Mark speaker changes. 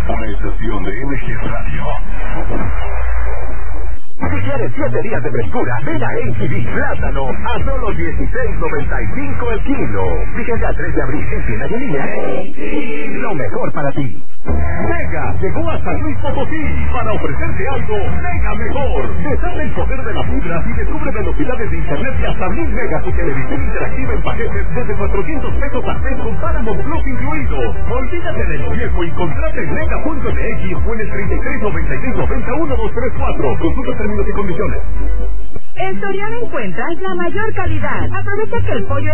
Speaker 1: Una estación de MG Radio. Si quieres 7 días de frescura, ven a H-D Plátano a solo $16.95 el kilo. Fíjense al 3 de abril en tiendas de línea. Lo mejor para ti. Mega llegó hasta Luis Potosí para ofrecerte algo mega mejor. Desarma el poder de la fibra y descubre velocidades de internet de hasta 1000 megas y televisión interactiva en paquetes desde $400 al mes con Paramount Plus incluido. Olvídate de lo viejo y contrata en mega.mx o en el 3396901234. Consulta términos y condiciones.
Speaker 2: En Soriana encuentras la mayor calidad. Aprovecha que el pollo